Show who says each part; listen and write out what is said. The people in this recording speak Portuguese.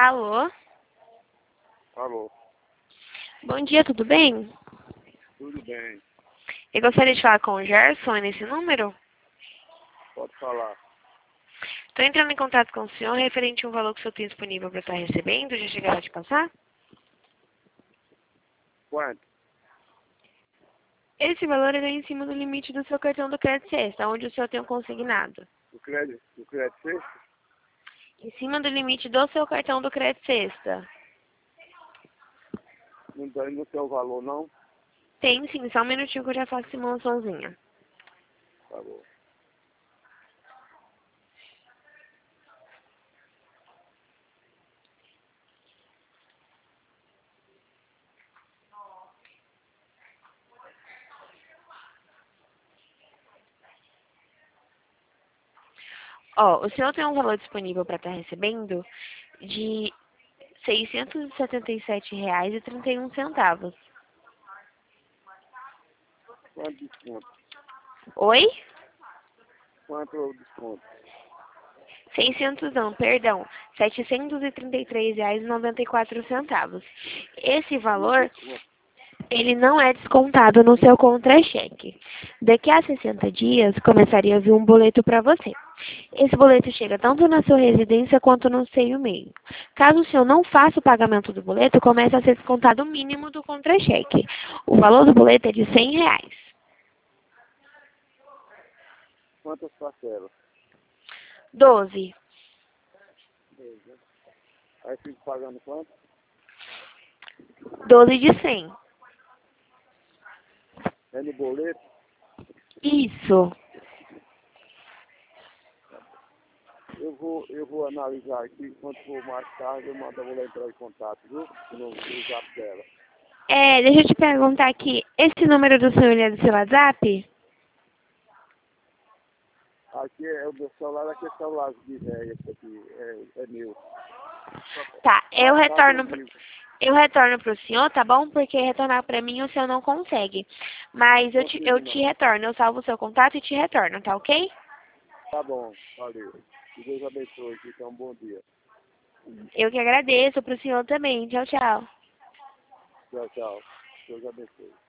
Speaker 1: Alô?
Speaker 2: Alô,
Speaker 1: Bom dia, tudo bem?
Speaker 2: tudo bem?
Speaker 1: Eu gostaria de falar com o Gerson nesse número.
Speaker 2: Pode falar.
Speaker 1: Estou entrando em contato com o senhor referente a um valor que o senhor tem disponível para estar recebendo. Já chegaram a te passar?
Speaker 2: Quanto?
Speaker 1: Esse valor é em cima do limite do seu cartão do crédito sexta, onde o senhor tem um consignado.
Speaker 2: O crédito sexta?
Speaker 1: Em cima do limite do seu cartão do crédito sexta.
Speaker 2: Não tem no seu valor, não?
Speaker 1: Tem sim, só um minutinho que eu já faço simulaçãozinha.
Speaker 2: Tá bom.
Speaker 1: Ó, o senhor tem um valor disponível para estar recebendo de R$ 677,31.
Speaker 2: Quanto desconto?
Speaker 1: Oi?
Speaker 2: Quanto é o desconto?
Speaker 1: 600 não, perdão, R$ 733,94. Esse
Speaker 2: E o
Speaker 1: valor,
Speaker 2: desconto?
Speaker 1: ele não é descontado no seu contra-cheque. Daqui a 60 dias, começaria a vir um boleto para você. Esse boleto chega tanto na sua residência quanto no seu e-mail. Caso o senhor não faça o pagamento do boleto, começa a ser descontado o mínimo do contra-cheque. O valor do boleto é de R$ 100.
Speaker 2: Quantas parcelas?
Speaker 1: 12.
Speaker 2: Aí fico pagando quanto?
Speaker 1: 12 de 100.
Speaker 2: É no boleto?
Speaker 1: Isso.
Speaker 2: Eu vou analisar aqui. Quando for mais tarde, eu vou lá entrar em contato, viu? No zap dela.
Speaker 1: Deixa eu te perguntar aqui. Esse número do senhor ele é do seu WhatsApp?
Speaker 2: Aqui é o meu celular, aqui é celular de velho, esse aqui é meu.
Speaker 1: Tá, eu
Speaker 2: Tá
Speaker 1: retorno,
Speaker 2: comigo.
Speaker 1: eu retorno pro senhor, tá bom? Porque retornar pra mim o senhor não consegue. Mas eu
Speaker 2: Consigo
Speaker 1: te
Speaker 2: não.
Speaker 1: retorno, eu salvo o seu contato e te retorno, tá ok?
Speaker 2: Tá bom, valeu. Que Deus abençoe, que tenha um bom dia.
Speaker 1: Eu que agradeço pro senhor também. Tchau, tchau.
Speaker 2: Tchau, tchau. Deus abençoe.